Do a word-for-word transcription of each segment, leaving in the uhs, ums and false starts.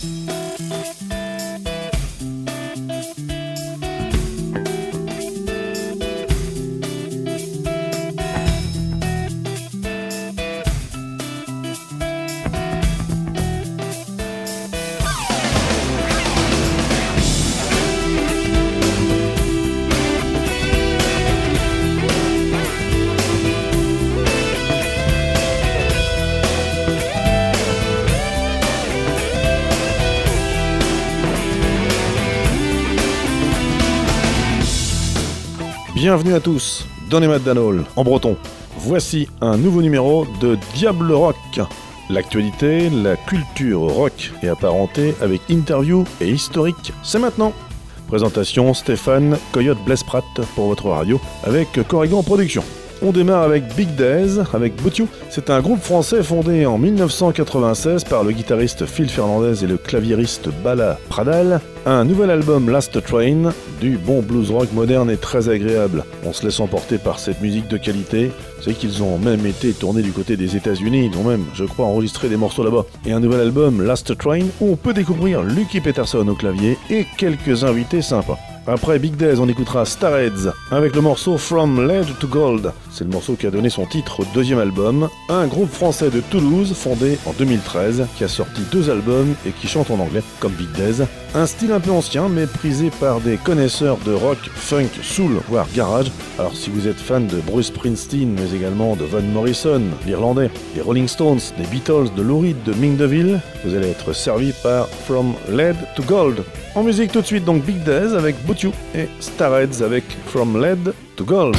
Bienvenue à tous, donnez-moi Danol, en breton. Voici un nouveau numéro de Diable Rock. L'actualité, la culture rock et apparentée avec interview et historique, c'est maintenant. Présentation Stéphane Coyote Blesprat pour votre radio avec Corrigan Production. On démarre avec Big Days, avec Boutiou. C'est un groupe français fondé en dix-neuf cent quatre-vingt-seize par le guitariste Phil Fernandez et le claviériste Bala Pradal. Un nouvel album, Last Train, du bon blues rock moderne et très agréable. On se laisse emporter par cette musique de qualité. Vous savez qu'ils ont même été tournés du côté des États-Unis, ils ont même, je crois, enregistré des morceaux là-bas. Et un nouvel album, Last Train, où on peut découvrir Lucky Peterson au clavier et quelques invités sympas. Après Big Days, on écoutera Starheads avec le morceau From Lead to Gold. C'est le morceau qui a donné son titre au deuxième album. Un groupe français de Toulouse, fondé en deux mille treize, qui a sorti deux albums et qui chante en anglais, comme Big Days. Un style un peu ancien, mais prisé par des connaisseurs de rock, funk, soul, voire garage. Alors si vous êtes fan de Bruce Springsteen, mais également de Van Morrison, l'Irlandais, des Rolling Stones, des Beatles, de Lou Reed, de Ming DeVille, vous allez être servi par From Lead to Gold. En musique tout de suite, donc Big Days avec Boutiou et Starheads avec From Lead to Gold.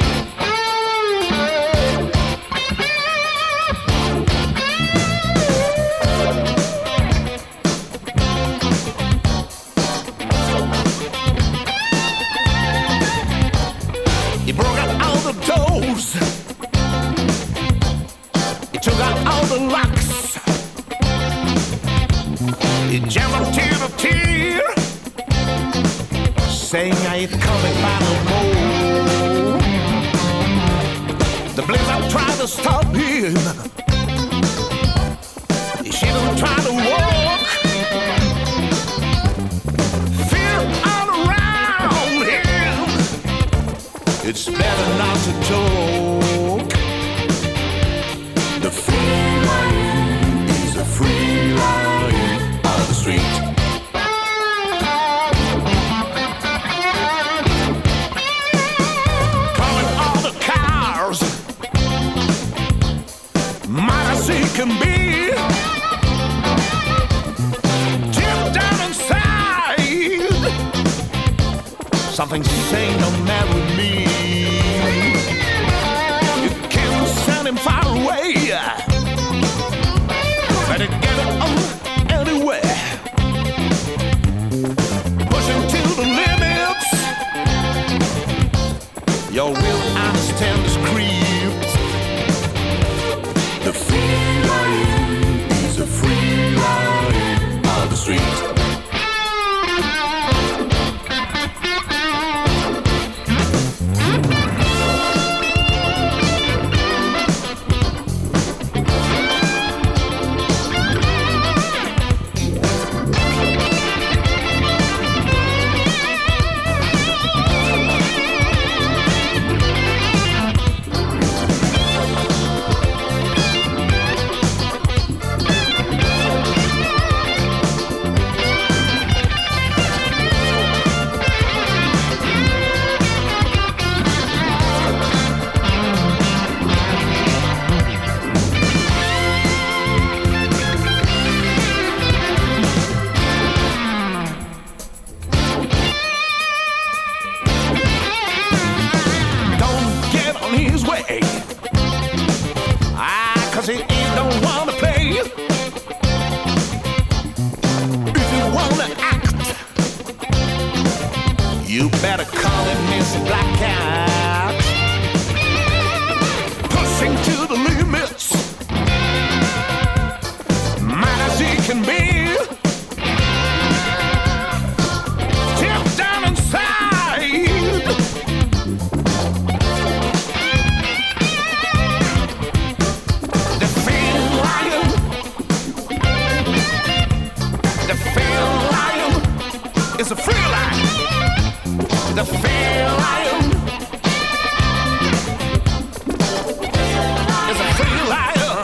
Saying I ain't coming back no more. The blizzard tried to stop him. She don't try to walk. Fear all around him. It's better not to talk. The free lion is a free lion on the street. Can be deep down inside. Something saying don't marry me. You can't send him far away. Better get it on anywhere. Pushing to the limits. You will understand the script. The free lion is a free lion on the street. The It's a free lion. The free lion. It's a free lion.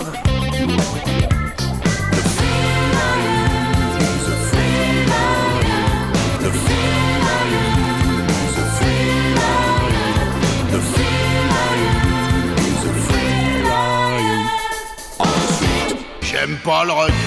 The free lion is a free lion. The free lion is a free lion. The free lion is a free lion. Ensuite, j'aime pas le rock.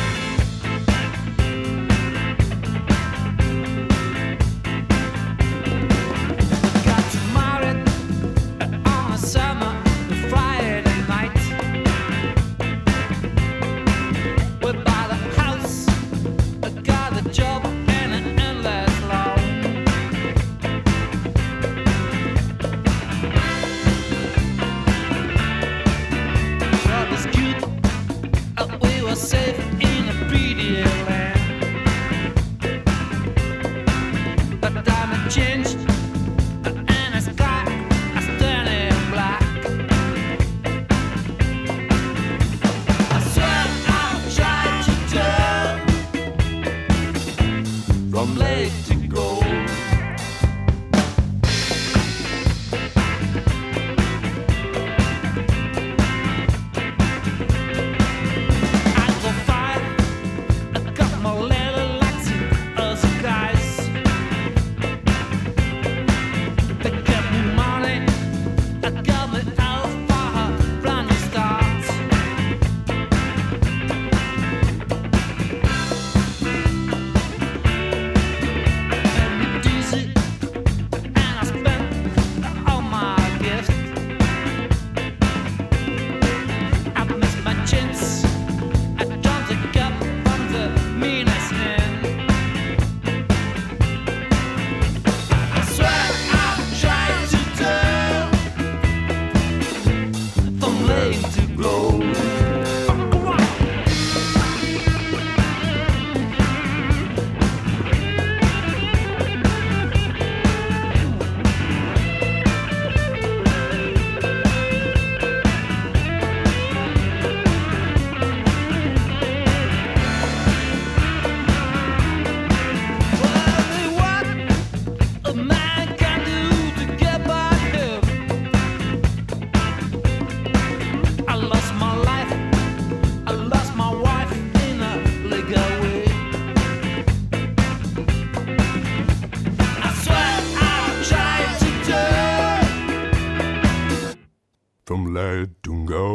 From let to go.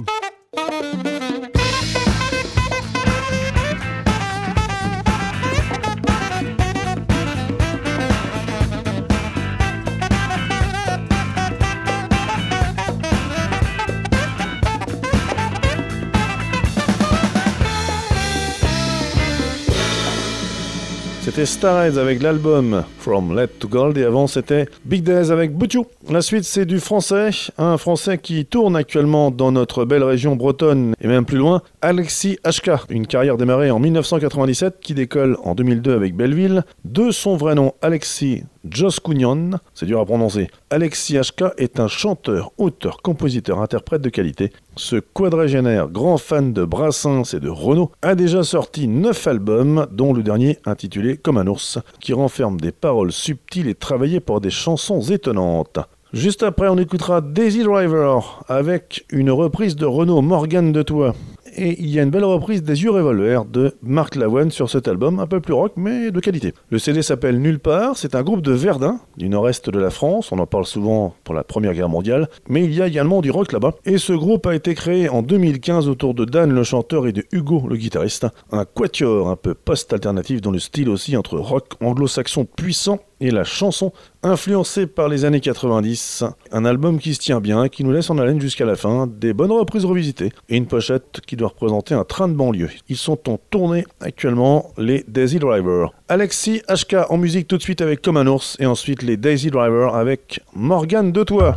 C'était Starheads avec l'album From Lead to Gold et avant c'était Big Days avec Boutiou. La suite c'est du français, un français qui tourne actuellement dans notre belle région bretonne et même plus loin, Alexis H K. Une carrière démarrée en dix-neuf cent quatre-vingt-dix-sept qui décolle en deux mille deux avec Belleville. De son vrai nom Alexis Joscugnon, c'est dur à prononcer. Alexis H K est un chanteur, auteur, compositeur, interprète de qualité. Ce quadragénaire, grand fan de Brassens et de Renaud, a déjà sorti neuf albums, dont le dernier intitulé Comme un ours, qui renferme des paroles subtiles et travaillées pour des chansons étonnantes. Juste après, on écoutera Daisy Driver avec une reprise de Renaud, Morgane de Toi. Et il y a une belle reprise des Yeux Revolver de Marc Lavoine sur cet album, un peu plus rock mais de qualité. Le C D s'appelle Nulle part, c'est un groupe de Verdun, du nord-est de la France, on en parle souvent pour la Première Guerre mondiale, mais il y a également du rock là-bas. Et ce groupe a été créé en deux mille quinze autour de Dan le chanteur et de Hugo le guitariste, un quatuor un peu post-alternatif dans le style aussi entre rock anglo-saxon puissant et la chanson influencée par les années quatre-vingt-dix. Un album qui se tient bien, qui nous laisse en haleine jusqu'à la fin, des bonnes reprises revisitées et une pochette qui doit représenter un train de banlieue. Ils sont en tournée actuellement, les Daisy Driver. Alexis H K en musique tout de suite avec Comme un ours et ensuite les Daisy Driver avec Morgane de Toi.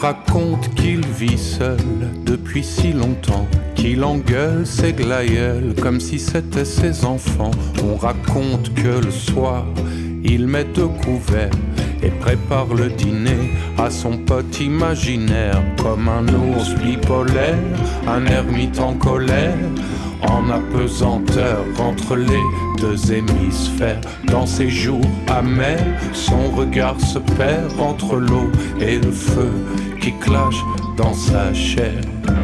raconte qu'il vit seul depuis si longtemps, qu'il engueule ses glaïeuls comme si c'était ses enfants. On raconte que le soir, il met deux couverts et prépare le dîner à son pote imaginaire. Comme un ours bipolaire, un ermite en colère, en apesanteur entre les deux hémisphères. Dans ses jours amers, son regard se perd entre l'eau et le feu qui clash dans sa chair.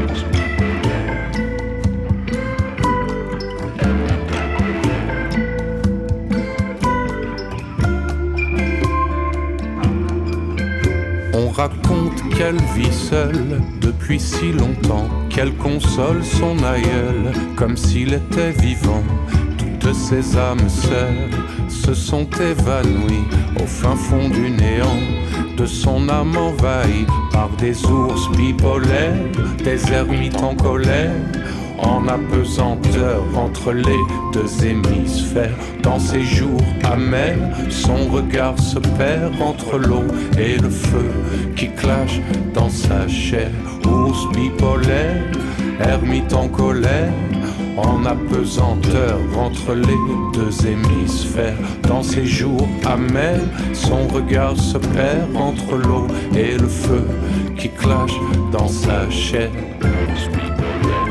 On raconte qu'elle vit seule depuis si longtemps, qu'elle console son aïeul comme s'il était vivant. Toutes ces âmes sœurs se sont évanouies au fin fond du néant, de son âme envahie par des ours bipolaires, des ermites en colère, en apesanteur entre les deux hémisphères. Dans ses jours amers, son regard se perd entre l'eau et le feu qui clash dans sa chair. Ours bipolaire, ermite en colère, en apesanteur entre les deux hémisphères. Dans ses jours amers, son regard se perd entre l'eau et le feu qui clash dans sa chair. Ours bipolaire.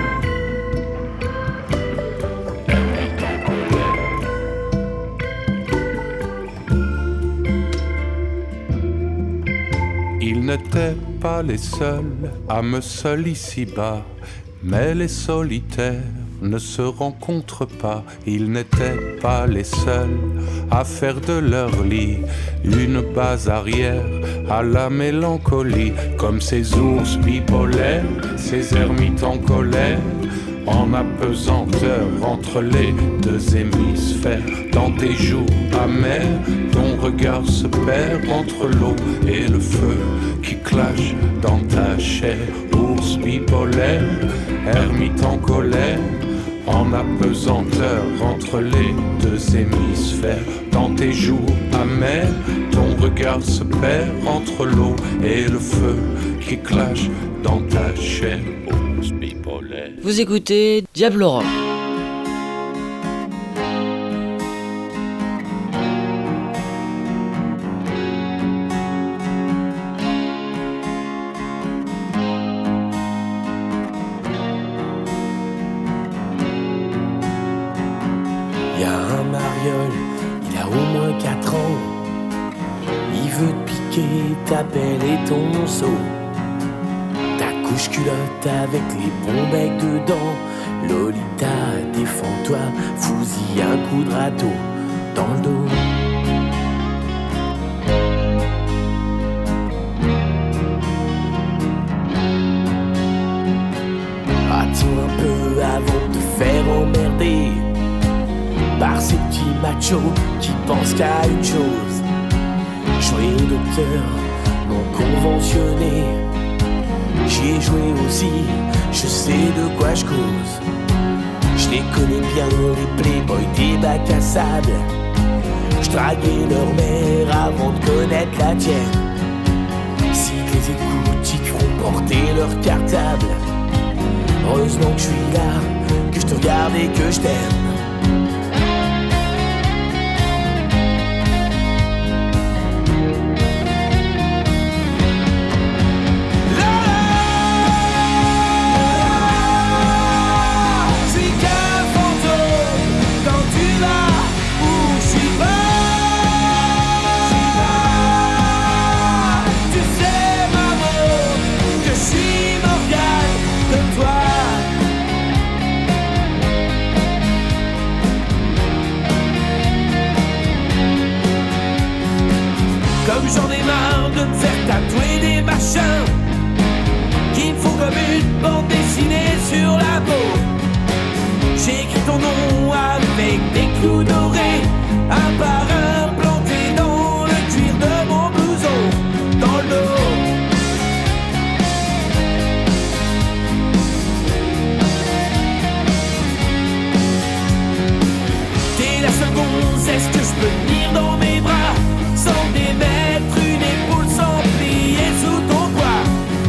Ils n'étaient pas les seuls âmes seules ici-bas, mais les solitaires ne se rencontrent pas. Ils n'étaient pas les seuls à faire de leur lit une base arrière à la mélancolie, comme ces ours bipolaires, ces ermites en colère, en apesanteur entre les deux hémisphères. Dans tes jours amers, ton regard se perd entre l'eau et le feu qui clash dans ta chair. Ours bipolaire, ermite en colère, en apesanteur entre les deux hémisphères. Dans tes jours amers, ton regard se perd entre l'eau et le feu qui clash dans ta chair. Ours bipolaire. Vous écoutez Diable Rock. Y a un mariole, il a au moins quatre ans. Il veut te piquer ta pelle et ton seau, ta couche culotte avec les bons becs dedans. Lolita, défends-toi, fous-y un coup de râteau dans le dos. Attends un peu avant de te faire emmerder par ces petits machos qui pensent qu'à une chose: jouer au docteur non conventionné. J'y ai joué aussi, je sais de quoi je cause. Je les connais bien, les playboys des bacs à sable. Je draguais leur mère avant de connaître la tienne. Si tu les écoutes, ils te feront porter leur cartable. Heureusement que je suis là, que je te regarde et que je t'aime. J'en ai marre de me faire tatouer des machins qui me font comme une bande dessinée sur la peau. J'ai écrit ton nom avec des clous dorés, un par un planté dans le cuir de mon blouson, dans le dos. T'es la seule gonzesse que je peux tenir dans mes bras, sans démettre une épaule, sans plier sous ton poids.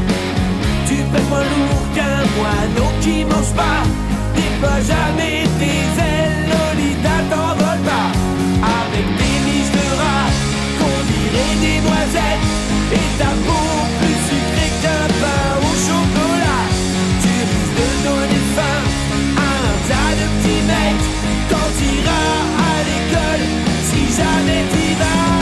pas, déploie jamais tes ailes, Lolita t'envole pas. Avec des miches de rat, qu'on dirait des noisettes, et ta peau plus sucrée qu'un pain au chocolat. Tu risques de donner faim à un tas de petits mecs quand t'iras à l'école, si jamais t'y vas.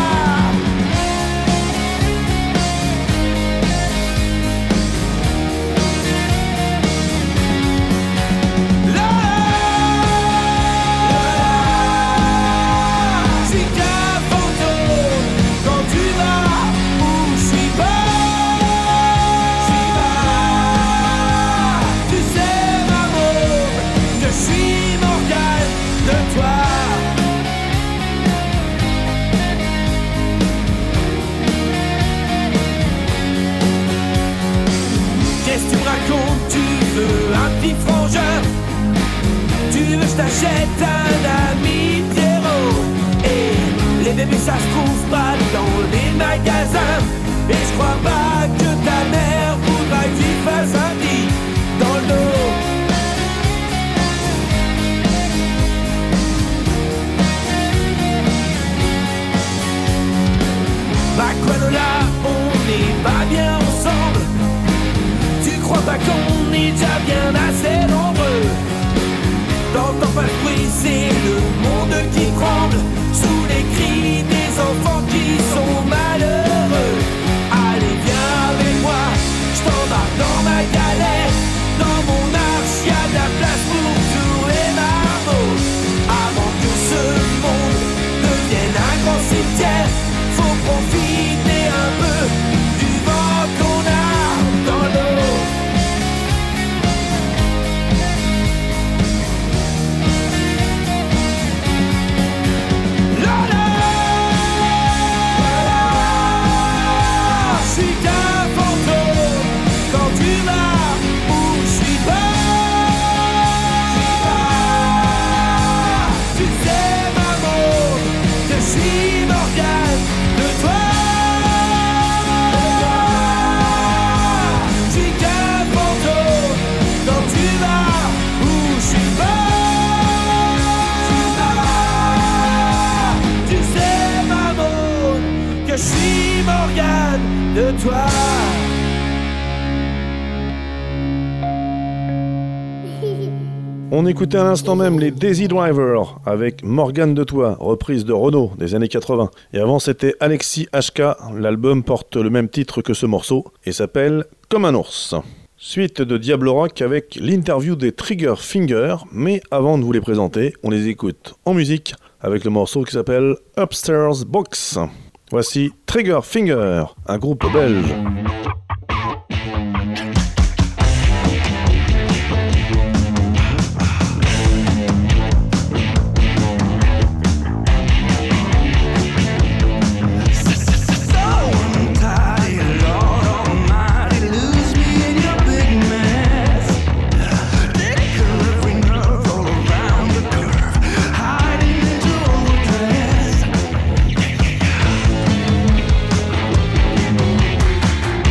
T'achètes un ami Pierrot. Et les bébés ça se trouve pas dans les magasins. Et je crois pas que ta mère voudra que tu fasses un lit dans le dos. Bah quoi là, on n'est pas bien ensemble. Tu crois pas qu'on est déjà bien assez nombreux? T'entends pas le bruit, c'est le monde qui tremble sous les cris des enfants qui sont malheureux. Allez viens avec moi, je t'embarque dans ma galère. Dans mon arche y'a de la place pour tous les marmots. Avant que ce monde devienne un grand cimetière, faut profiter un peu du vent qu'on a dans l'eau. De toi. On écoutait à l'instant même les Daisy Driver avec Morgane de Toi, reprise de Renaud des années quatre-vingts. Et avant c'était Alexis H K, l'album porte le même titre que ce morceau et s'appelle Comme un ours. Suite de Diable Rock avec l'interview des Trigger Finger, mais avant de vous les présenter, on les écoute en musique avec le morceau qui s'appelle Upstairs Box. Voici Trigger Finger, un groupe belge. Thank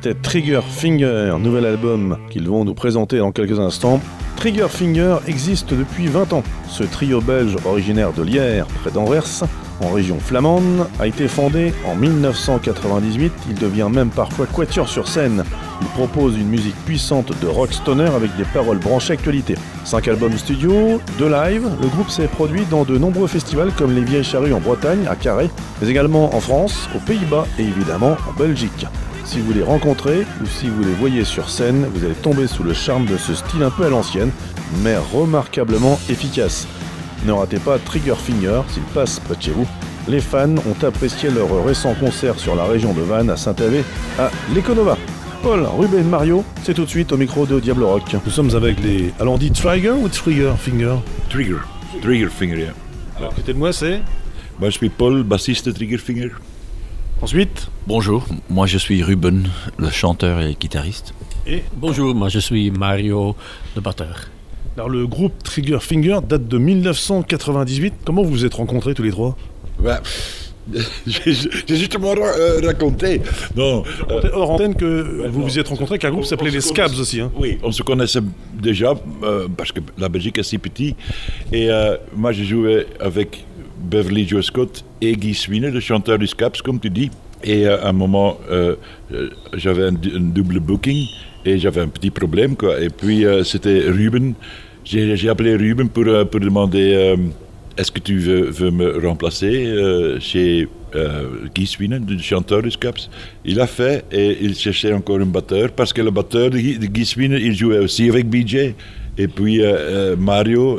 c'était Trigger Finger, nouvel album qu'ils vont nous présenter dans quelques instants. Trigger Finger existe depuis vingt ans. Ce trio belge originaire de Lierre, près d'Anvers, en région flamande, a été fondé en dix-neuf cent quatre-vingt-dix-huit. Il devient même parfois quatuor sur scène. Il propose une musique puissante de rock stoner avec des paroles branchées actualité. Cinq albums studio, deux live. Le groupe s'est produit dans de nombreux festivals comme les Vieilles Charrues en Bretagne, à Carhaix, mais également en France, aux Pays-Bas et évidemment en Belgique. Si vous les rencontrez ou si vous les voyez sur scène, vous allez tomber sous le charme de ce style un peu à l'ancienne, mais remarquablement efficace. Ne ratez pas Trigger Finger s'il passe près de chez vous. Les fans ont apprécié leur récent concert sur la région de Vannes à Saint-Avé à l'Econova. Paul, Ruben, Mario, c'est tout de suite au micro de Diable Rock. Nous sommes avec les... Alors on dit Trigger ou Trigger Finger? Trigger. Trigger Finger, yeah. Alors à côté de moi c'est... Moi je suis Paul, bassiste de Trigger Finger. Ensuite... Bonjour, moi je suis Ruben, le chanteur et guitariste. Et... Bonjour, moi je suis Mario, le batteur. Alors le groupe Trigger Finger date de dix-neuf cent quatre-vingt-dix-huit. Comment vous vous êtes rencontrés tous les trois? Bah, j'ai j'ai justement ra- euh, raconté. Non, euh, hors antenne que vous vous y êtes rencontrés, qu'un groupe s'appelait les Scabs aussi. Hein. Oui, on se connaissait déjà euh, parce que la Belgique est si petit. Et euh, moi j'ai joué avec Beverly Joe Scott et Guy Sweeney, le chanteur du Scabs, comme tu dis. Et euh, à un moment, euh, j'avais un, un double booking. Et j'avais un petit problème, quoi. Et puis, euh, c'était Ruben. J'ai, j'ai appelé Ruben pour, euh, pour demander euh, est-ce que tu veux, veux me remplacer euh, chez euh, Guy Sweeney, le chanteur du Scabs. Il a fait et il cherchait encore un batteur parce que le batteur de Guy, de Guy Sweeney, il jouait aussi avec B J. Et puis, euh, euh, Mario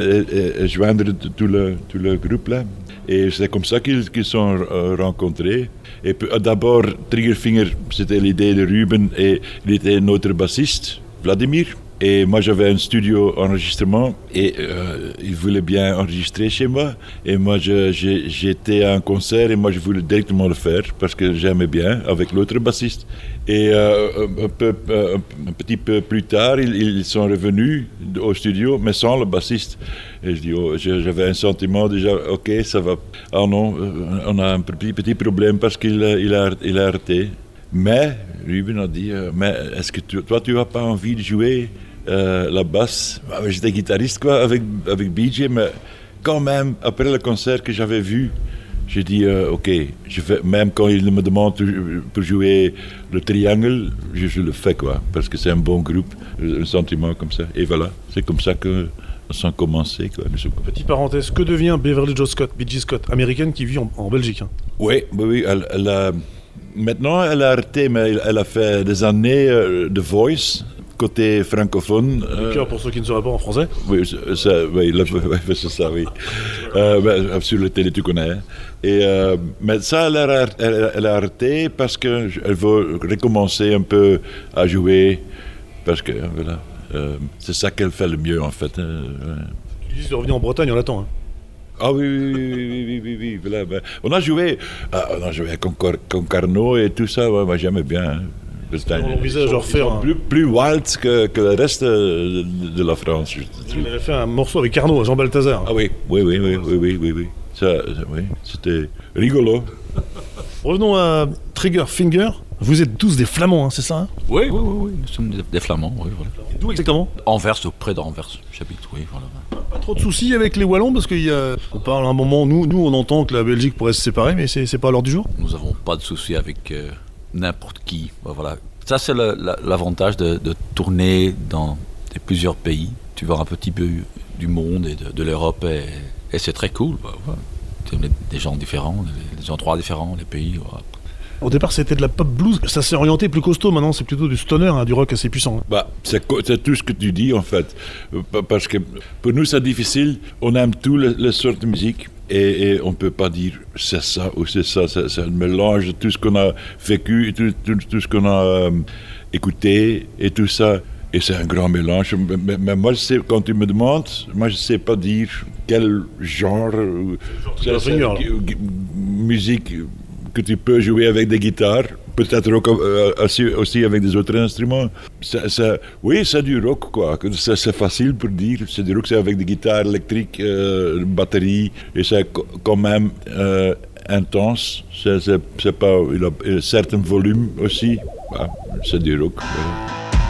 est joindre tout le, tout le groupe là. Et c'est comme ça qu'ils se sont euh, rencontrés. Et puis, euh, d'abord, Trigger Finger, c'était l'idée de Ruben et il était notre bassiste, Vladimir. Et moi, j'avais un studio enregistrement et euh, il voulait bien enregistrer chez moi. Et moi, je, j'ai, j'étais à un concert et moi, je voulais directement le faire parce que j'aimais bien avec l'autre bassiste. Et euh, un, peu, un petit peu plus tard, ils, ils sont revenus au studio, mais sans le bassiste. Et je dis, oh, j'avais un sentiment déjà, ok, ça va. Ah non, on a un petit, petit problème parce qu'il il a, il a arrêté. Mais Ruben a dit, euh, mais est-ce que tu, toi, tu n'as pas envie de jouer euh, la basse? Bah, j'étais guitariste quoi, avec, avec B J, mais quand même, après le concert que j'avais vu, j'ai dit, euh, ok, je fais, même quand il me demande pour jouer le triangle, je, je le fais, quoi, parce que c'est un bon groupe, un sentiment comme ça. Et voilà, c'est comme ça que ça a commencé. Quoi. Petite parenthèse, que devient Beverly Joe Scott, B J Scott, américaine qui vit en, en Belgique hein? Oui, oui, oui, elle, elle a... Maintenant, elle a arrêté, mais elle a fait des années euh, de Voice, côté francophone. Le cœur, pour ceux qui ne sauraient pas en français. Oui, ça, oui, là, c'est ça, oui. Euh, ben, sur la télé, tu connais. Et, euh, mais ça, elle a, elle, elle a arrêté parce qu'elle veut recommencer un peu à jouer, parce que, voilà, euh, c'est ça qu'elle fait le mieux, en fait. Euh, tu dis de revenir en Bretagne, on l'attend, hein. Ah oui, oui, oui, oui, oui, oui, oui, voilà. Ben, on a joué, ah, on a joué avec Concor- Concarneau et tout ça, ouais, moi j'aimais bien. On envisage de refaire un... plus, plus wild que, que le reste de, de la France. On avait fait un morceau avec Carnot, Jean Balthazar. Ah oui, oui, oui, oui, oui, oui, oui, oui. Ça, oui, c'était rigolo. Revenons à Trigger Finger. Vous êtes tous des Flamands, hein, c'est ça hein? Oui, oui, oui, oui, nous sommes des, des Flamands, oui, voilà. D'où exactement? Anvers, près d'Anvers, j'habite, oui, voilà. Pas trop de soucis avec les Wallons parce qu'on parle à un moment, nous, nous on entend que la Belgique pourrait se séparer, mais c'est, c'est pas à l'heure du jour? Nous n'avons pas de soucis avec euh, n'importe qui, voilà. Ça c'est le, la, l'avantage de, de tourner dans des, plusieurs pays. Tu vois un petit peu du monde et de, de l'Europe et, et c'est très cool, voilà. Des, des gens différents, des, des endroits différents, les pays, voilà. Au départ, c'était de la pop blues. Ça s'est orienté plus costaud. Maintenant, c'est plutôt du stoner, hein, du rock assez puissant. Bah, c'est, c'est tout ce que tu dis, en fait. Parce que pour nous, c'est difficile. On aime toutes les, les sortes de musique. Et, et on ne peut pas dire c'est ça ou c'est ça. C'est, c'est un mélange de tout ce qu'on a vécu, tout, tout, tout ce qu'on a euh, écouté et tout ça. Et c'est un grand mélange. Mais, mais moi, je sais, quand tu me demandes, moi, je ne sais pas dire quel genre. genre c'est, c'est, musique que tu peux jouer avec des guitares, peut-être rock, euh, aussi, aussi avec des autres instruments. Ça, ça, oui, c'est du rock, quoi. C'est, c'est facile pour dire. C'est du rock, c'est avec des guitares électriques, euh, batterie, et c'est quand même euh, intense. C'est, c'est, c'est pas, il a un certain volume aussi. bah, c'est du rock. Voilà.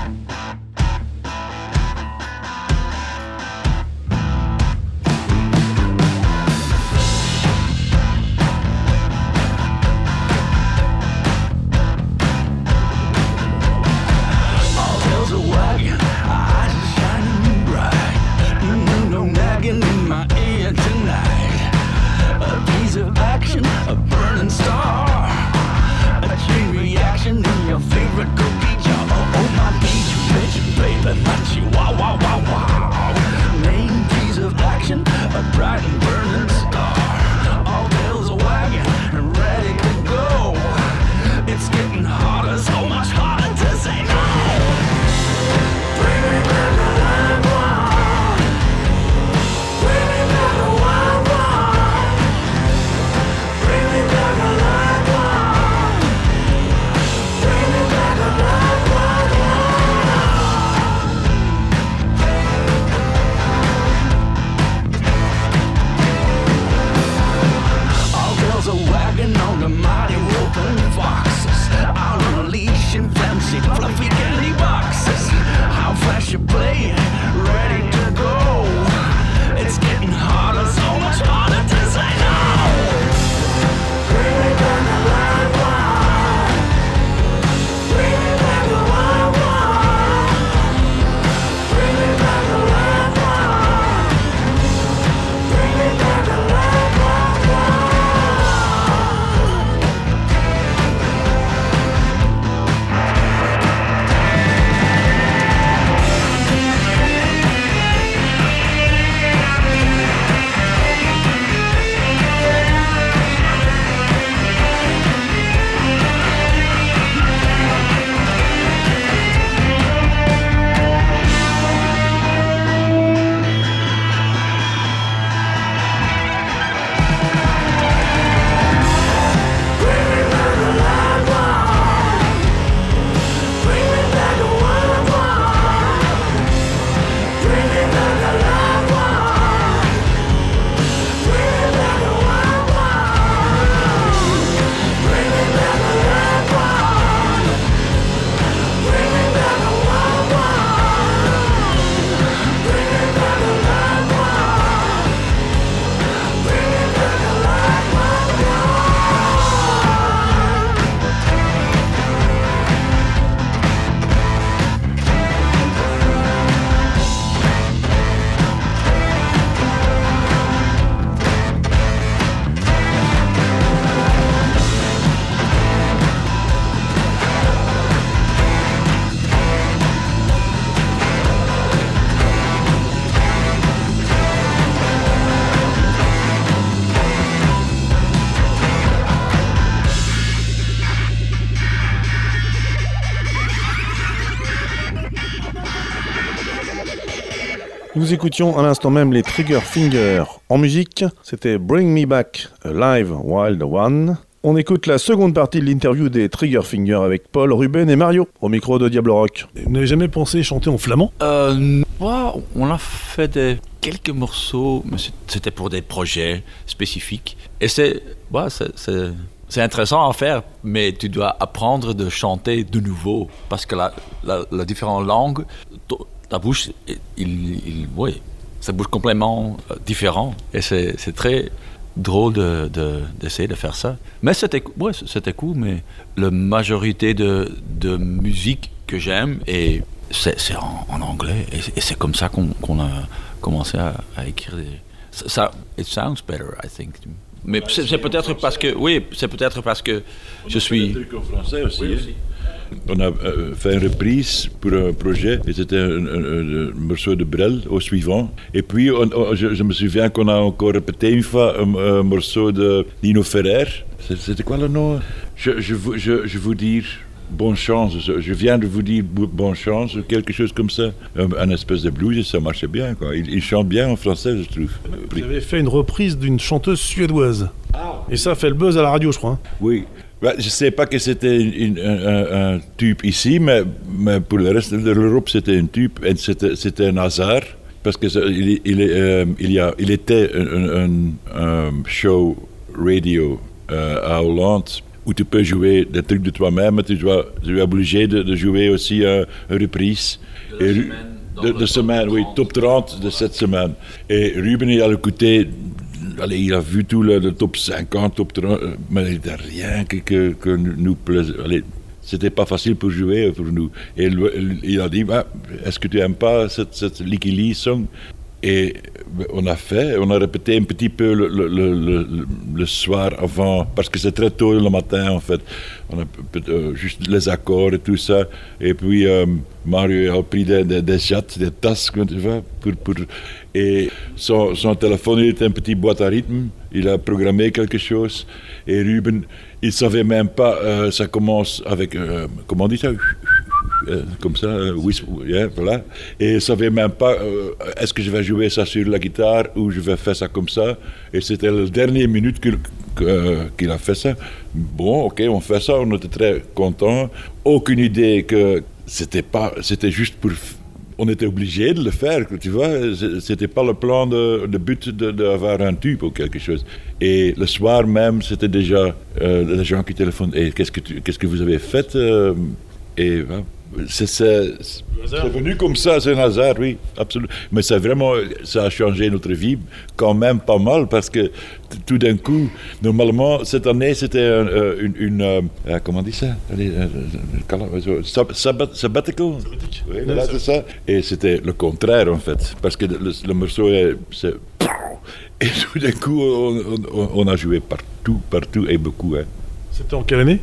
Nous écoutions à l'instant même les Trigger Finger. En musique, c'était Bring Me Back, a Live Wild One. On écoute la seconde partie de l'interview des Trigger Finger avec Paul, Ruben et Mario, au micro de Diablo Rock. Vous n'avez jamais pensé chanter en flamand ? Euh, ouais, on a fait des, quelques morceaux, mais c'était pour des projets spécifiques. Et c'est, ouais, c'est, c'est, c'est intéressant à faire, mais tu dois apprendre de chanter de nouveau, parce que la, la, la différente langue, ta bouche, il, il, ouais, ça bouge complètement différent. Et c'est, c'est très drôle de, de, d'essayer de faire ça. Mais c'était, ouais, c'était cool, mais la majorité de, de musique que j'aime, et c'est, c'est en, en anglais. Et, et c'est comme ça qu'on, qu'on a commencé à, à écrire. Des, ça, it sounds better, I think. Mais c'est, c'est peut-être parce que, oui, c'est peut-être parce que je suis... des trucs en français aussi. Oui, aussi. On a euh, fait une reprise pour un projet, et c'était un, un, un morceau de Brel au suivant. Et puis, on, on, je, je me souviens qu'on a encore répété une fois un, un morceau de Nino Ferrer. C'était quoi le nom ? Je, je, je, je vous dire bonne chance, je viens de vous dire bonne chance, quelque chose comme ça. Un, un espèce de blues, et ça marchait bien, quoi. Il, il chante bien en français, je trouve. Vous avez fait une reprise d'une chanteuse suédoise. Ah. Et ça a fait le buzz à la radio, je crois. Hein. Oui. Bah, je ne sais pas que c'était une, une, un, un tube ici, mais, mais pour le reste de l'Europe, c'était un tube. Et c'était, c'était un hasard, parce qu'il il, il, euh, il, y a, il était un, un, un show radio euh, à Hollande où tu peux jouer des trucs de toi-même, tu, dois, tu es obligé de, de jouer aussi euh, une reprise. De la Et, semaine, dans de, le de top semaine, oui, trente. top trente de cette semaine. Et Ruben, il a écouté, allez, il a vu tout le, le top cinquante, top trente, mais il n'y a rien que, que, que nous plaise. Allez, c'était pas facile pour jouer pour nous. Et il, il a dit, bah, est-ce que tu n'aimes pas cette, cette Licky Lee song? Et on a fait, on a répété un petit peu le, le, le, le, le soir avant, parce que c'est très tôt le matin en fait. On a euh, juste les accords et tout ça. Et puis euh, Mario a pris des, des, des jattes, des tasses, tu vois, pour, pour, et son, son téléphone il était un petit boîte à rythme. Il a programmé quelque chose. Et Ruben, il ne savait même pas, euh, ça commence avec, euh, comment on dit ça? Euh, comme ça, euh, oui, yeah, voilà. Et je ne savais même pas, euh, est-ce que je vais jouer ça sur la guitare ou je vais faire ça comme ça. Et c'était la dernière minute qu'il, euh, qu'il a fait ça. Bon, ok, on fait ça, on était très contents. Aucune idée que c'était pas, c'était juste pour... On était obligé de le faire, tu vois. C'était pas le plan de, de but de, d'avoir un tube ou quelque chose. Et le soir même, c'était déjà euh, les gens qui téléphonent. Et qu'est-ce que, tu, qu'est-ce que vous avez fait euh, Et voilà. C'est, c'est, c'est venu comme ça, c'est un hasard, oui, absolument. Mais ça, vraiment, ça a changé notre vie quand même pas mal parce que t- tout d'un coup, normalement, cette année, c'était un, euh, une, une euh, comment on dit ça? Allez, euh, euh, sab- sabbat- Sabbatical. Oui, voilà, c'est ça. Et c'était le contraire, en fait, parce que le, le morceau, est, c'est... Et tout d'un coup, on, on, on a joué partout, partout et beaucoup. Hein. C'était en quelle année?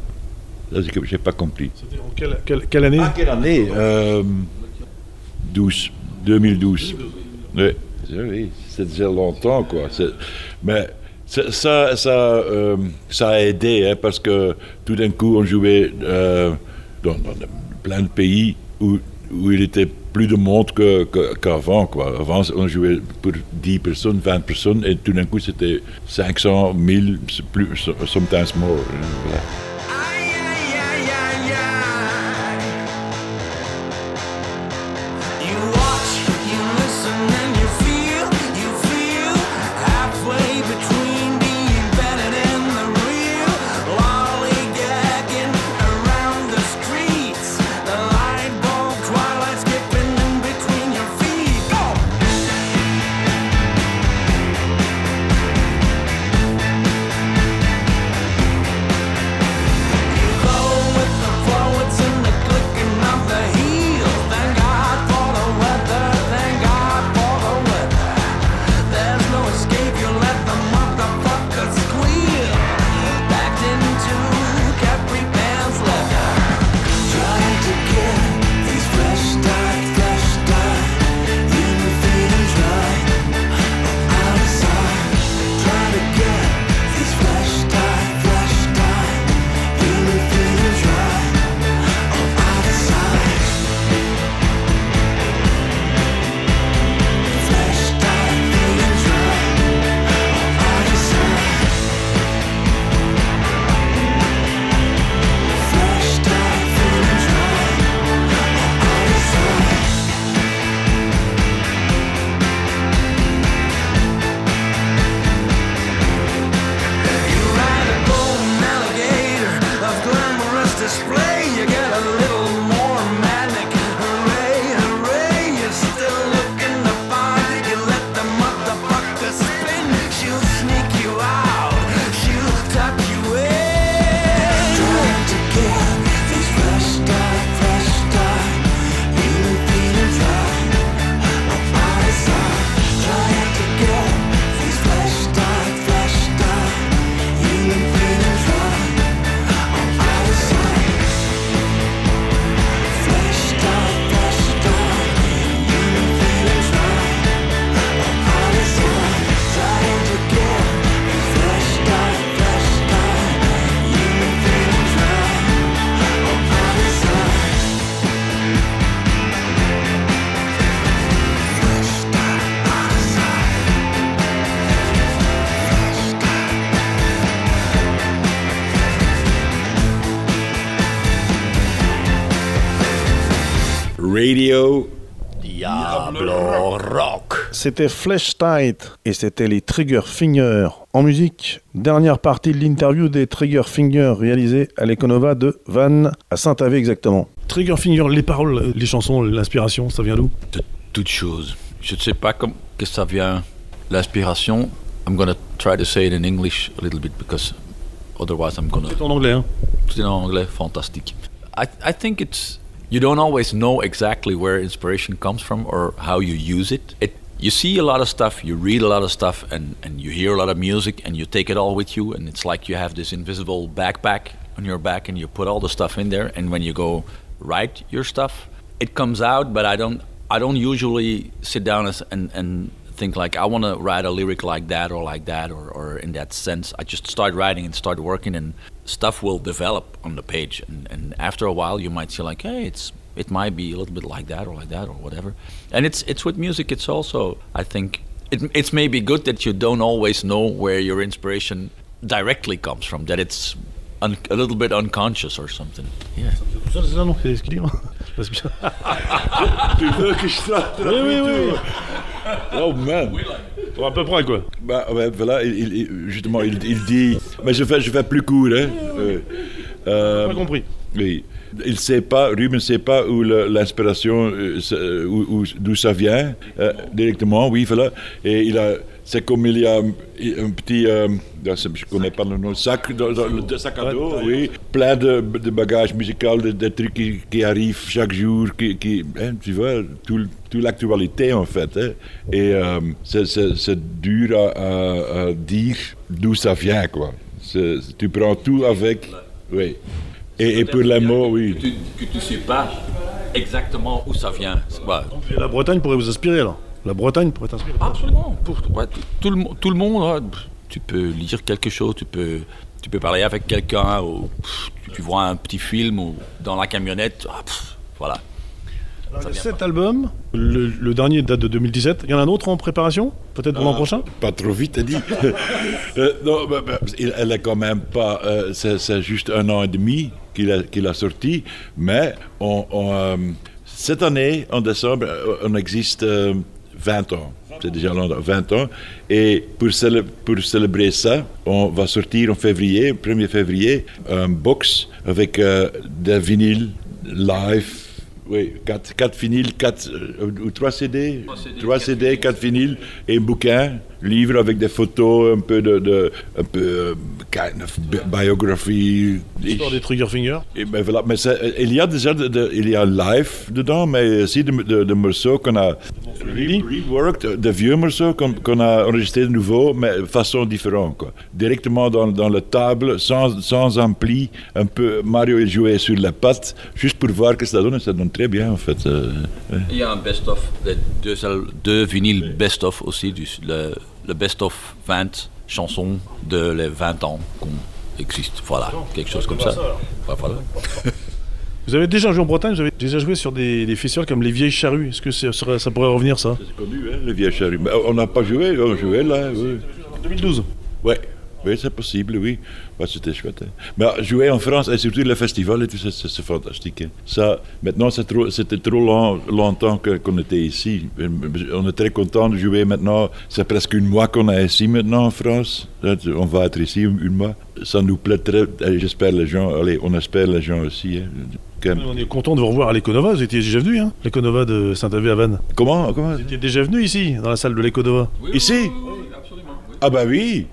Je n'ai pas compris. C'était en quelle, quelle, quelle année? Ah, quelle année euh, douze, deux mille douze. Oui, oui, c'est déjà longtemps, quoi. C'est, mais c'est, ça, ça, euh, ça a aidé, hein, parce que tout d'un coup, on jouait euh, dans, dans plein de pays où, où il était plus de monde que, que, qu'avant, quoi. Avant, on jouait pour dix personnes, vingt personnes, et tout d'un coup, c'était cinq cents, mille, plus, sometimes more. Voilà. Radio Diablo Rock. c'était Flesh Tight et c'était les Trigger Fingers en musique. Dernière partie de l'interview des Trigger Fingers réalisée à l'Econova de Vannes, à Saint-Avé exactement. Trigger Fingers, les paroles, les chansons, l'inspiration, ça vient d'où? De toutes choses. Je ne sais pas comme que ça vient. L'inspiration, I'm gonna try to say it in English a little bit because otherwise I'm gonna... C'est en anglais, hein? C'est en anglais, fantastique. I, I think it's... You don't always know exactly where inspiration comes from or how you use it. It you see a lot of stuff, you read a lot of stuff, and, and you hear a lot of music, and you take it all with you, and it's like you have this invisible backpack on your back, and you put all the stuff in there, and when you go write your stuff, it comes out, but I don't I don't usually sit down as, and, and think like, I want to write a lyric like that or like that or, or in that sense. I just start writing and start working, and stuff will develop on the page, and, and after a while you might see like, hey, it's it might be a little bit like that or like that or whatever. And it's it's with music, it's also, I think it, it's maybe good that you don't always know where your inspiration directly comes from, that it's un, a little bit unconscious or something. Yeah. C'est ça, non? C'est ce qu'il dit, parce que... Tu veux que je sorte? Oui, oui, oui. Oh man. À peu près, quoi. Bah, ouais, voilà, il, il, justement, il, il dit... Mais je fais, je fais plus court, hein. Euh, euh, Pas compris. Oui. Il ne sait pas, Ruben ne sait pas où le, l'inspiration, euh, où, où, d'où ça vient, euh, directement, oui, voilà. Et il a... C'est comme il y a un petit, euh, je ne connais pas le nom, sac, dans, dans, le sac à dos, oui, plein de, de bagages musicaux, de, de trucs qui, qui arrivent chaque jour, qui, qui hein, tu vois, toute tout l'actualité en fait. Hein. Et euh, c'est, c'est, c'est dur à, à, à dire d'où ça vient, quoi. C'est, tu prends tout avec, oui. Et, et pour les mots, oui. Que tu, que tu sais pas exactement où ça vient. Bah. Et la Bretagne pourrait vous inspirer, là. La Bretagne pourrait t'inspirer. Absolument. Pour, ouais, tout, le, tout le monde, hein, tu peux lire quelque chose, tu peux, tu peux parler avec quelqu'un, ou pff, tu vois un petit film ou dans la camionnette, ah, pff, voilà. Alors, il y a cet album, le, le dernier date de deux mille dix-sept. Il y en a un autre en préparation, peut-être pour ah, l'an prochain? Pas trop vite, t'as dit. euh, non, bah, bah, elle est quand même pas. Euh, c'est, c'est juste un an et demi qu'il a, qu'il a sorti, mais on, on, euh, cette année, en décembre, on existe. Euh, vingt ans, c'est déjà longtemps, vingt ans, et pour, célé- pour célébrer ça, on va sortir en février, premier février, un box avec euh, des vinyles live, oui, quatre, quatre vinyles, quatre, euh, ou trois C D, trois C D, quatre vinyles, et un bouquin, livre avec des photos, un peu de, de un peu euh, kind of biography. L'histoire des Trigger Fingers. Et ben voilà, mais ça, il y a déjà de, de, il y a live dedans, mais aussi de, de, de morceaux qu'on a reworked, de vieux morceaux qu'on, qu'on a enregistrés de nouveau, mais de façon différente, quoi. Directement dans, dans la table, sans, sans ampli, un peu. Mario il jouait sur la patte, juste pour voir que ça donne, ça donne très bien en fait. Euh, ouais. Il y a un best-of, deux, deux vinyles best-of aussi, du, le, le best-of vingt chansons de les vingt ans qu'on existe. Voilà, quelque chose comme ça. Ouais, voilà. Vous avez déjà joué en Bretagne, vous avez déjà joué sur des, des festivals comme les Vieilles Charrues. Est-ce que c'est, ça, ça pourrait revenir, ça? C'est connu, hein, les Vieilles Charrues. Mais on n'a pas joué, on jouait là. Oui. En deux mille douze? Ouais. Oui, c'est possible, oui. Ouais, c'était chouette. Hein. Mais jouer en France, et surtout le festival, et tout ça, c'est, c'est fantastique. Hein. Ça, maintenant, c'est trop, c'était trop long, longtemps que, qu'on était ici. On est très content de jouer maintenant. C'est presque un mois qu'on est ici maintenant en France. On va être ici un mois. Ça nous plaît très. J'espère les gens. Allez, on espère les gens aussi. Hein. On est content de vous revoir à l'Econova. Vous étiez déjà venu, hein? L'Econova de Saint-Avé à Vannes. Comment, comment? Vous étiez déjà venu ici, dans la salle de l'Econova. Oui, ici? Oui, oui, absolument. Oui. Ah bah oui.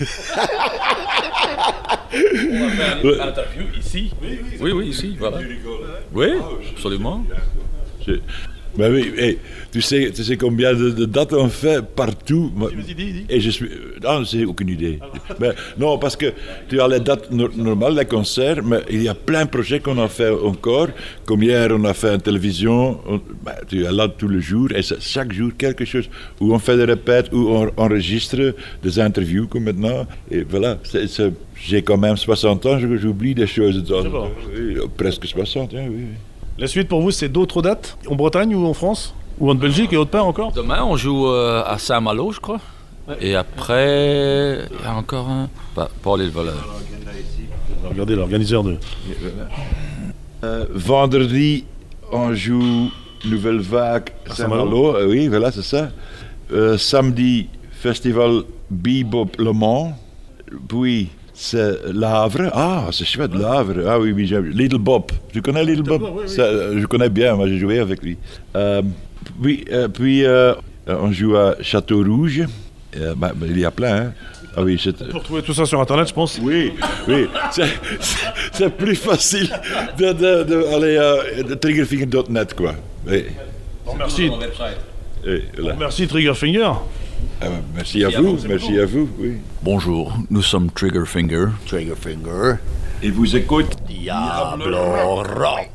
On va faire une interview ici. Oui, oui, oui, oui ici, voilà. Oui, absolument. Je... Ben oui, hey, tu, sais, tu sais combien de, de dates on fait partout. Et je suis... Non, j'ai aucune idée. Mais, non, parce que tu as les dates no- normales, les concerts, mais il y a plein de projets qu'on a fait encore. Comme hier, on a fait une télévision. On, ben, tu es là tous les jours, et c'est chaque jour quelque chose. Où on fait des répètes, où on enregistre des interviews, comme maintenant. Et voilà, c'est, c'est, j'ai quand même soixante ans, j'oublie des choses. Dans, oui, presque soixante, hein, oui, oui. La suite pour vous, c'est d'autres dates en Bretagne ou en France? Ou en Belgique et autre part encore? Demain, on joue euh, à Saint-Malo, je crois. Ouais. Et après, il y a encore un... Pas, pas les voleurs. Regardez l'organiseur de... Euh, vendredi, on joue Nouvelle Vague à Saint-Malo. Euh, oui, voilà, c'est ça. euh, samedi, festival Bebop Le Mans. Puis, c'est L'Havre. Ah, c'est chouette, L'Havre. Ah oui, oui, j'aime. Little Bob. Tu connais Little Bob? Bob, oui, oui. Ça, je connais bien, moi j'ai joué avec lui. Euh, puis, euh, puis euh, on joue à Château Rouge. Euh, bah, bah, il y a plein, hein. Ah oui, c'est... Pour trouver tout ça sur internet, je pense. Oui, oui. C'est, c'est, c'est plus facile de, de, de aller à triggerfinger point net, quoi. Oui. Bon, merci. Et voilà. Bon, merci Triggerfinger. Ah, bah, merci à vous, merci à vous, oui. Bonjour, nous sommes Triggerfinger. Triggerfinger. Et vous écoute Diablo Rock.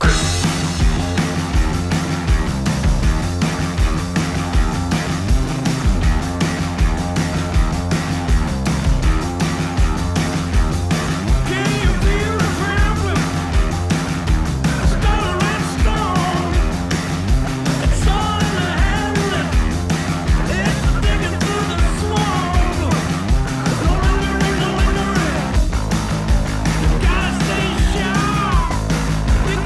Gotta stay sharp.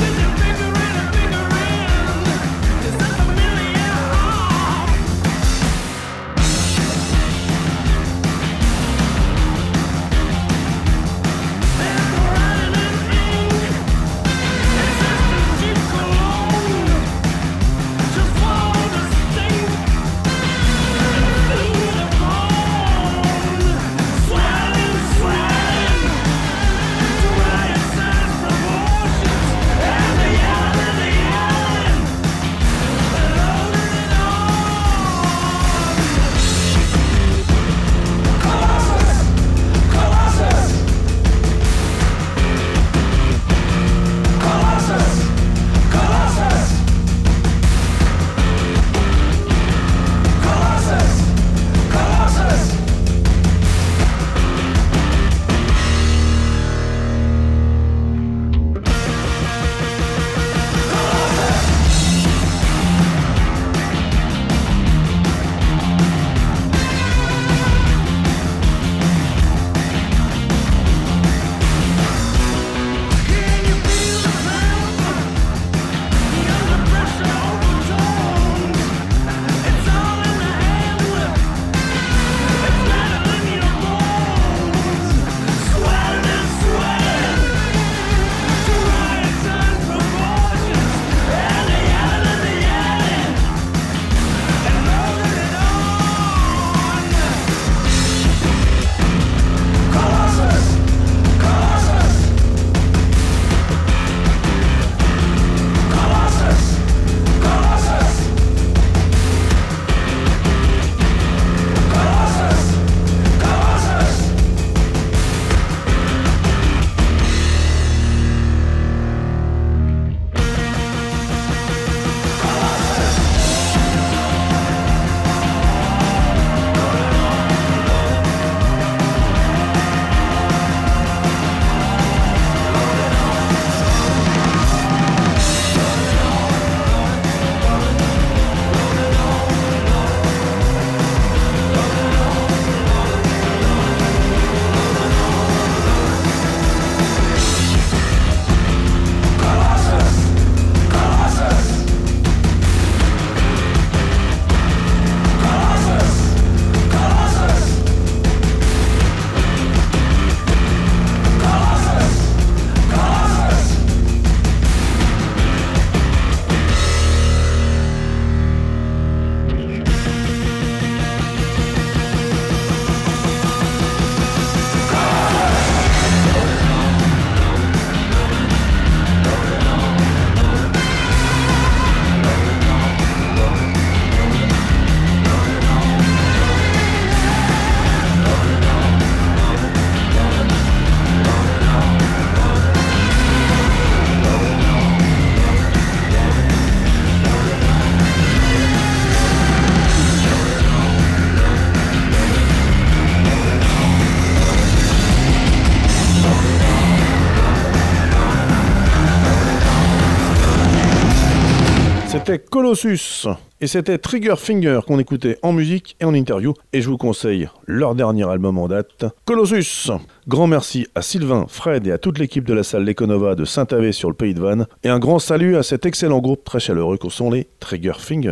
C'était Colossus et c'était Triggerfinger qu'on écoutait en musique et en interview, et je vous conseille leur dernier album en date, Colossus. Grand merci à Sylvain, Fred et à toute l'équipe de la salle L'Econova de Saint-Avé sur le Pays de Vannes, et un grand salut à cet excellent groupe très chaleureux que sont les Triggerfinger.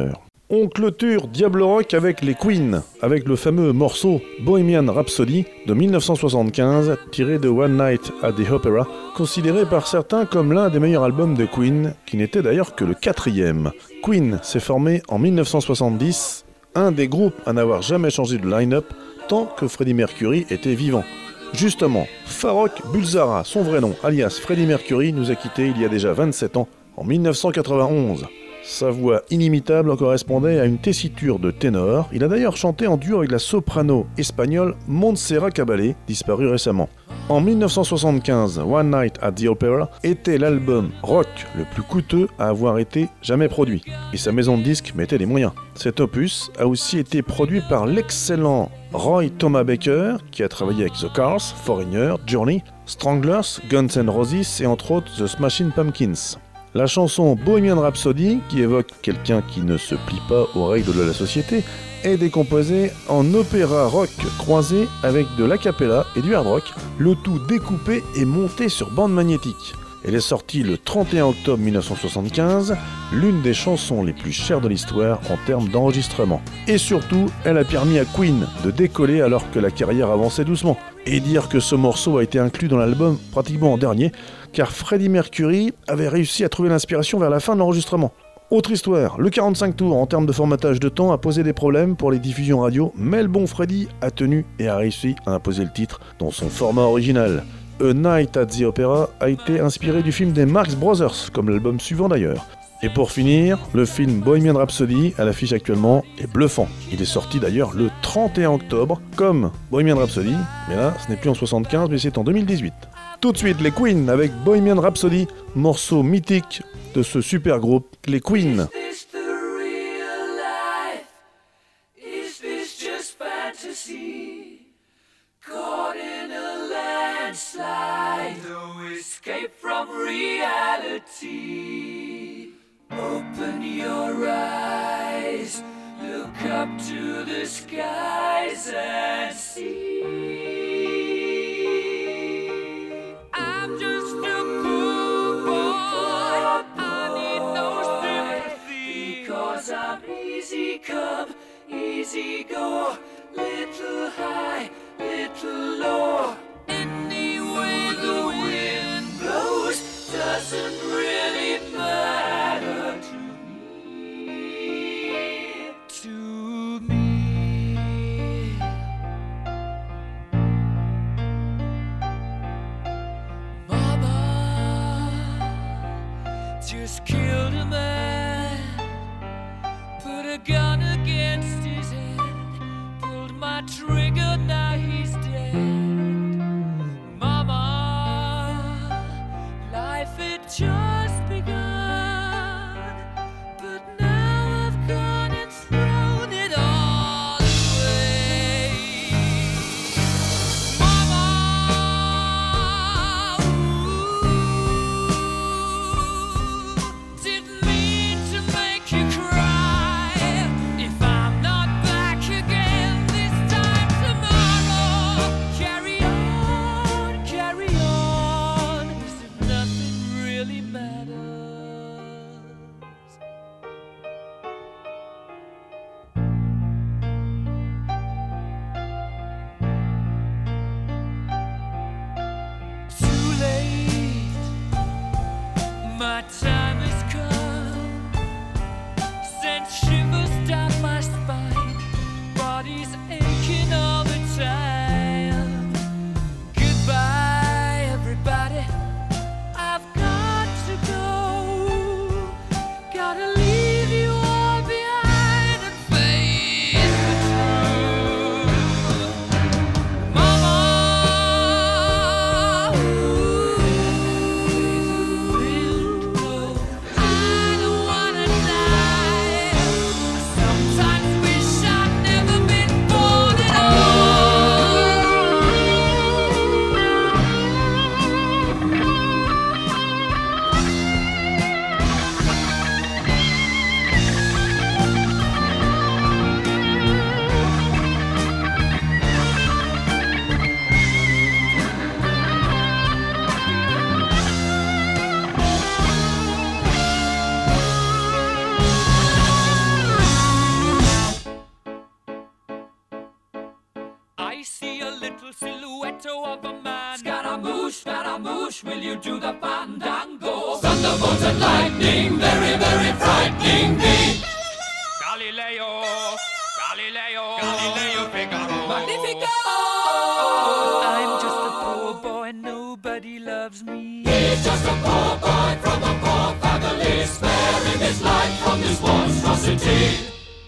On clôture Diable Rock avec les Queen, avec le fameux morceau Bohemian Rhapsody de mille neuf cent soixante-quinze, tiré de One Night at the Opera, considéré par certains comme l'un des meilleurs albums de Queen, qui n'était d'ailleurs que le quatrième. Queen s'est formé en mille neuf cent soixante-dix, un des groupes à n'avoir jamais changé de line-up tant que Freddie Mercury était vivant. Justement, Farrokh Bulsara, son vrai nom, alias Freddie Mercury, nous a quittés il y a déjà vingt-sept ans, en mille neuf cent quatre-vingt-onze. Sa voix inimitable correspondait à une tessiture de ténor. Il a d'ailleurs chanté en duo avec la soprano espagnole Montserrat Caballé, disparue récemment. En mille neuf cent soixante-quinze, One Night at the Opera était l'album rock le plus coûteux à avoir été jamais produit. Et sa maison de disques mettait les moyens. Cet opus a aussi été produit par l'excellent Roy Thomas Baker, qui a travaillé avec The Cars, Foreigner, Journey, Stranglers, Guns N' Roses et entre autres The Smashing Pumpkins. La chanson Bohemian Rhapsody, qui évoque quelqu'un qui ne se plie pas aux règles de la société, est décomposée en opéra rock croisé avec de l'acapella et du hard rock, le tout découpé et monté sur bande magnétique. Elle est sortie le trente et un octobre mille neuf cent soixante-quinze, l'une des chansons les plus chères de l'histoire en termes d'enregistrement. Et surtout, elle a permis à Queen de décoller alors que la carrière avançait doucement. Et dire que ce morceau a été inclus dans l'album pratiquement en dernier, car Freddie Mercury avait réussi à trouver l'inspiration vers la fin de l'enregistrement. Autre histoire, le quarante-cinq tours en termes de formatage de temps a posé des problèmes pour les diffusions radio, mais le bon Freddie a tenu et a réussi à imposer le titre dans son format original. A Night at the Opera a été inspiré du film des Marx Brothers, comme l'album suivant d'ailleurs. Et pour finir, le film Bohemian Rhapsody, à l'affiche actuellement, est bluffant. Il est sorti d'ailleurs le trente et un octobre, comme Bohemian Rhapsody, mais là, ce n'est plus en soixante-quinze, mais c'est en deux mille dix-huit. Tout de suite, les Queen avec Bohemian Rhapsody, morceau mythique de ce super groupe, les Queen. Is this the real life? Is this just fantasy? Caught in a landslide, no escape from reality. Open your eyes, look up to the skies and see. I'm just a poor boy, I need no sympathy, because I'm easy come, easy go, little high, little low. Any way the wind blows doesn't really matter to me, to me. Mama just killed a man, put a gun against his head, pulled my trigger, now he's dead. Mama, life had just begun, but now I've gone and thrown it all away. Mama, ooh, didn't mean to make you cry. If I'm not back again this time tomorrow, carry on, carry on, as if nothing really matters. Too late, my time has come. Sent shivers down my spine, body's aching all the time. Goodbye, everybody, I've got to go. Gotta leave you all behind and face the truth. Mama, ooh, I don't wanna die. I sometimes wish I'd never been born. I see a little silhouette of a man. Scaramouche, Scaramouche, will you do the fandango? Thunderbolt and lightning, very, very frightening me. Galileo, Galileo, Galileo Figaro. Magnifico! I'm just a poor boy, nobody loves me. He's just a poor boy from a poor family, sparing his life from this monstrosity.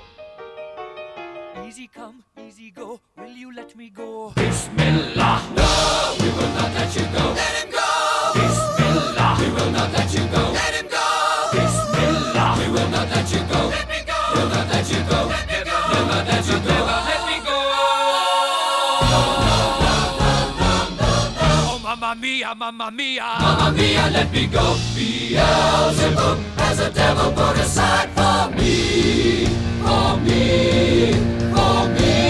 Easy come, easy go, will you let me go? Bismillah, no, we will not let you go. Let him go! Bismillah, we will not let you go. Let him go! Bismillah, we will not let you go. Let me go! We'll not let you go. Let me go! We'll not let you go. Let me go! No, no, no, no, no, no, no. Oh, mamma mia, mamma mia. Mamma mia, let me go. Beelzebub has a devil put aside for me. For me. For me.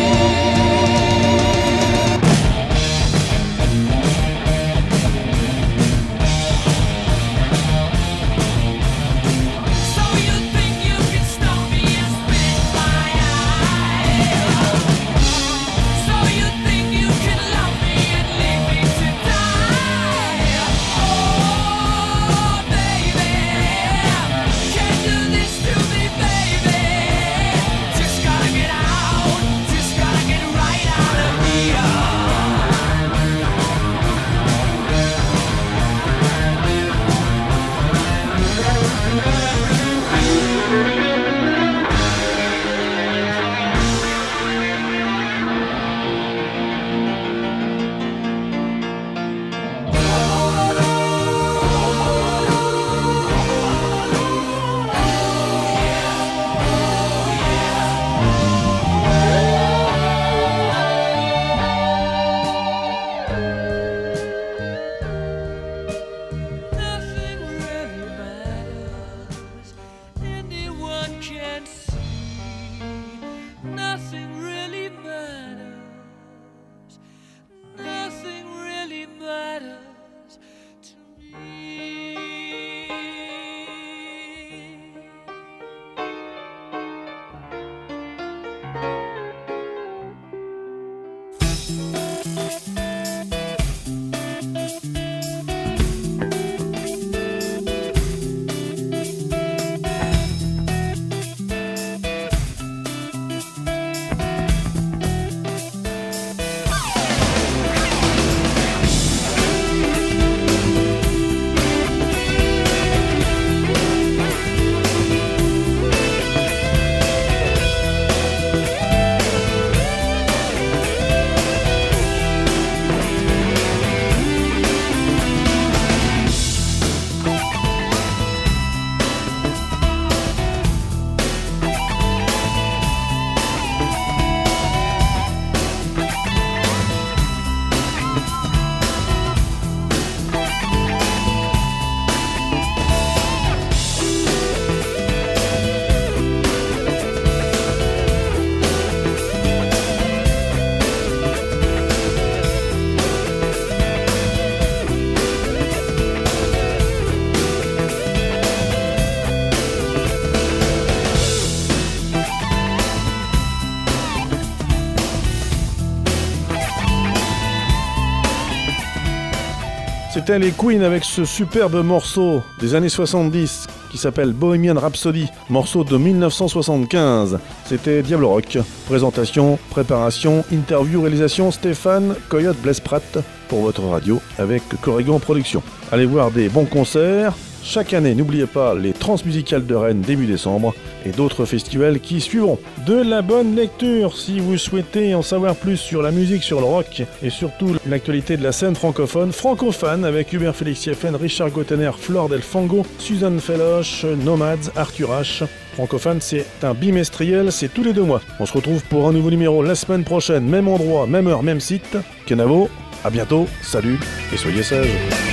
C'était les Queen avec ce superbe morceau des années soixante-dix qui s'appelle Bohemian Rhapsody, morceau de mille neuf cent soixante-quinze. C'était Diable Rock. Présentation, préparation, interview, réalisation, Stéphane Coyote Blesprat pour votre radio avec Corrigan Productions. Allez voir des bons concerts. Chaque année, n'oubliez pas les Transmusicales de Rennes début décembre et d'autres festivals qui suivront. De la bonne lecture si vous souhaitez en savoir plus sur la musique, sur le rock et surtout l'actualité de la scène francophone. Francophane avec Hubert Félix Sieffen, Richard Gottener, Flore Del Fango, Suzanne Feloche, Nomads, Arthur H. Francophane, c'est un bimestriel, c'est tous les deux mois. On se retrouve pour un nouveau numéro la semaine prochaine, même endroit, même heure, même site. Kenavo, à bientôt, salut et soyez sages.